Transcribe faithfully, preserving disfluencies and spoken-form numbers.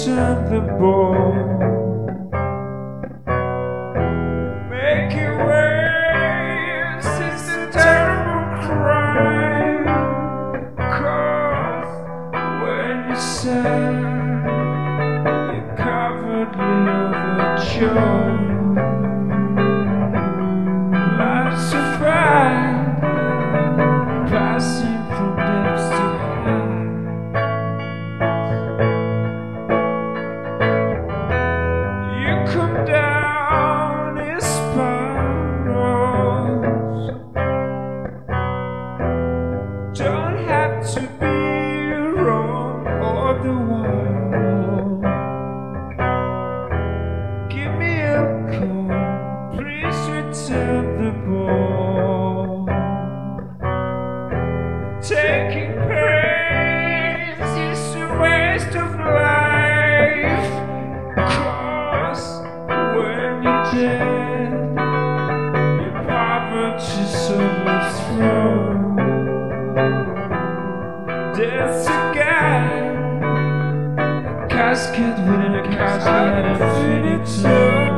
return the ball. Make it waves, it's a terrible crime. 'Cause when you say you're covered with joy, life's a fight, passing from depths to heights. You come down in spirals. Don't have to be wrong all the while. Give me a call, please return the ball. Taking pains is a waste of life. 'Cause when you're dead, your poverty's overthrown. There's a guy, a casket within a casket, infinite.